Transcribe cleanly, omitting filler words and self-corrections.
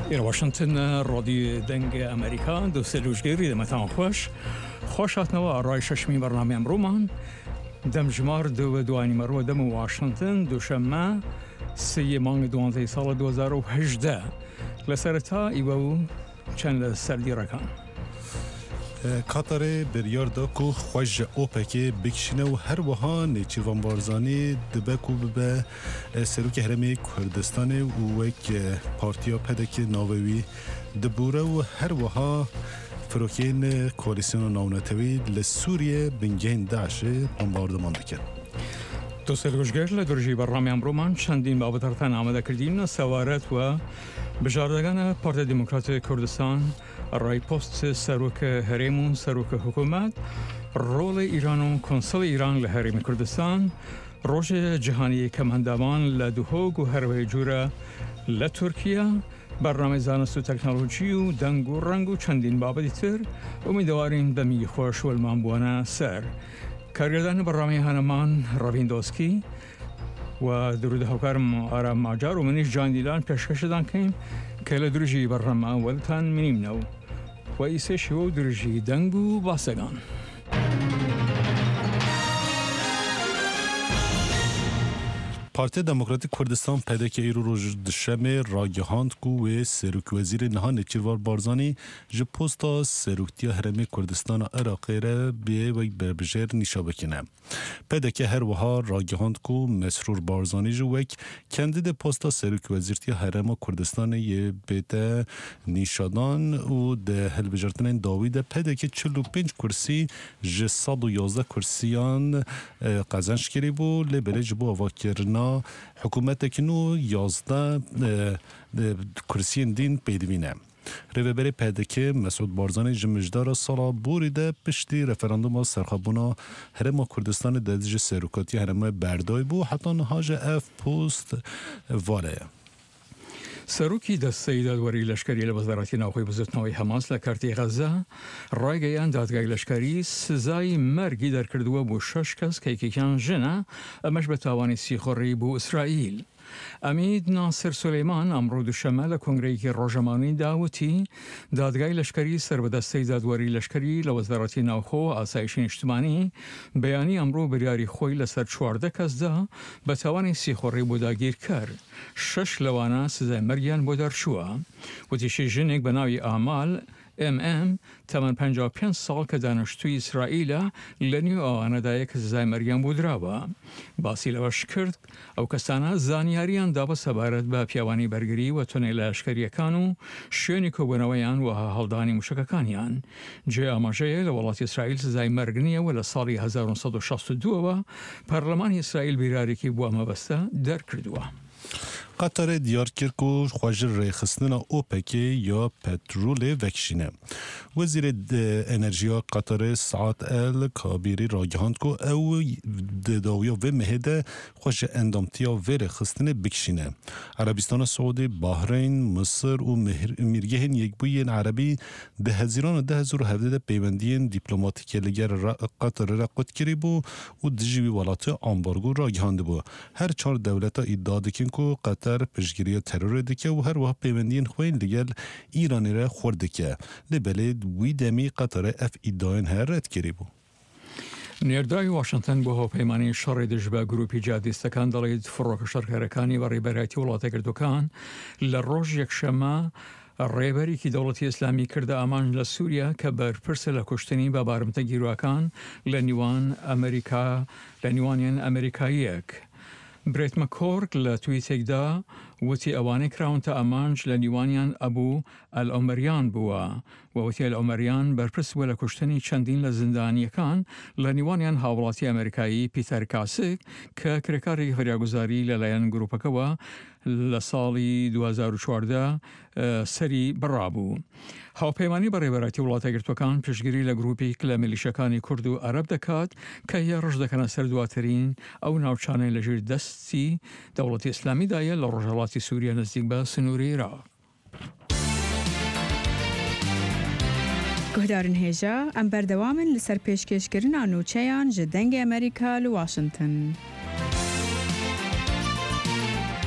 إلى واشنطن راديو دنگ أمريكا دو سلوجگیری دمتان خوش هاتنوا رای ششمی برنامه امرومان دمجمار دو دوانی مرو دم واشنطن دوشنبه 3 مانگ 12 سال 2018 لسرتا ایباو چند سردی رکان قطر بریار دا کو خوش اوپک بکشینه و هر وها نیچیروان بارزانی دبکو به سروک هرمی کردستان و وک پارتیا پدک ناوی دبوره و هر وها فروکین کوالیسیون ناونتوی لسوریه بنگین داعش بمباردمان دکن دو سلوجگر لدرجی برنامه امرومان چندین بابترتن آمده کردیم سوارت و بجاردگان پارتی دموکرات کردستان رای پست سروک هرمون سروک حکومت رول ایران و کنسول ایران لحرم کردستان روز جهانی کماندوان لدوهوگ و هروی جوره لترکیه برنامه زانست و تکنولوژی و دنگ و رنگ و چندین بابتی تر امیدواریم دمی خوش و المانبوانه سر کارگردان برنامه هنمان راوین دوسکی و درود هاوکارم آرام ماجار و منیش جان دیلان پیشکش دان کهیم که لدرجی برنامه اولتان منیم نو و ایسه شو درجی دنگو باسگان پارتی دموکراتیک کردستان پیدا که ایرو روز دشمه راگهاند کو و سروک وزیر نهان چیروار بارزانی جه پوستا سروکتیا هرمی کردستان عراقی را بیه و بربجر نیشا بکنه. پیدا که هر وها راگهاند کو مسرور بارزانی جه وک کندید پوستا سروک وزیرتیا هرم کردستان یه بیت نیشادان و ده هل بجرتنین داوید پیدا که 45 کرسی جه 111 کرسیان قزنش کری بو لبره جبو آواکرنا حکومت کنو 11 کرسیین دین پیدوینه ریوبری پیدکه مسعود بارزانی جمجدار سالا بوریده پشتی رفراندوم سرخابونا هرم کردستان دادج سروکاتی هرم بردای بو حتی نهاج اف پوست واره سروکی دسته دادوری لشکری لوزارتی ناوخوی بزرگناوی حماس لکارتی غزه رایگیان دادگاه لشکری سزای مرگی در کردوه بو 6 کس که یکیان جنه امش به تاوانی سیخوری بو اسرائیل امید ناصر سلیمان امرو دوشنبه لکنگره‌ای که روزمانی داوتی دادگاه لشکری سر به دسته دادوری لشکری لوزارتی ناوخو آسایش اجتماعی بیانی امرو بریاری خوی لسر 14 کس ده به توان سیخوری بوداگیر کرد 6 لوانه سزای مرگیان بودار شوه و تیشی جنگ بناوی اعمال ام 55 سال که دانشجوی اسرائیل لنیو آن دایه که سزای مرگیان بودراوه باسی لوش کرد او کسانه زانیاریان دابه سبارت به پیوانی برگری و تونیل اشکری کانو شونی کوبنویان و هالدانی مشککانیان جه آماجه لولات اسرائیل سزای مرگنیه و لسالی 1962 پارلمان اسرائیل بیراری که بو مبسته در کردوه قطر دیار کرد که خواجر ریخستن اوپک یا پترول وکشینه وزیر انرژی قطر سعاد ال کابیری راگهاند که او داویا و مهده خواجر اندامتیا و ریخستن بکشینه عربستان سعودی بحرین مصر و میرگهن یک بوین عربی 2017 پیوندین دیپلماتیکی لگر قطر را قد کری بو و دجیوی ولات آمبارگو راگهاند بو هر 4 دولتا ادعا دکن که قطر پشگیری ترور دکه و هر وقت پیوندین خوین لگل ایرانی را خورده که لبلد وی دمی قطر اف ادعاین هر رد کری بو نێرداوی واشنطن بۆ هۆپەیمانی شەڕی دژ بە گروپی جادیستەکان دەڵێت فڕۆکەشەرکەرەکانی بە ڕێبەرەتی وڵاتەگرتوەکان لە ڕۆژ یەکشەممە ڕێبەرێکی دەوڵەتی ئیسلامی کردە ئامان لە سووریا کە بەرپرسە لە کوشتنی بە بارمتە گیرواکان لە نیوانیان ئەمریکاییەک برێت مەکۆرک لە تویتێکدا وتی ئەوانەی کراونتە ئەمانج لە نیوانیان ئەبوو ئەلئۆمەریان بووە و وتی ئەلئۆمەریان بەرپرس بووە لە کوشتنی چەندین لە زیندانیەکان لە نیوانیان هاوڵاتی ئەمریکایی پیتەر کاسک کە کرێکارێکی فریاگوزاری لەلایەن گروپەکەوە لە ساڵی 2014 سەری بڕابوو. هاوپەیمانی بە ڕێبەرەتی وڵاتەگرتوەکان پشتگیری لە گروپێک لە میلیشەکانی کورد و عەرەب دەکات کە هی ڕژ دەکەنە سەر دواترین ئەو ناوچانەی لەژێر دەستی دەوڵەتی ئیسلامیدایە لە ڕۆژهەڵاتی سووریا نزیک بە سنووری عێراق. گهدارن هێژە ئەم بەردەوامن لەسەر پێشکەشکردنا نووچەیان ji dengê Amerîka li Washington.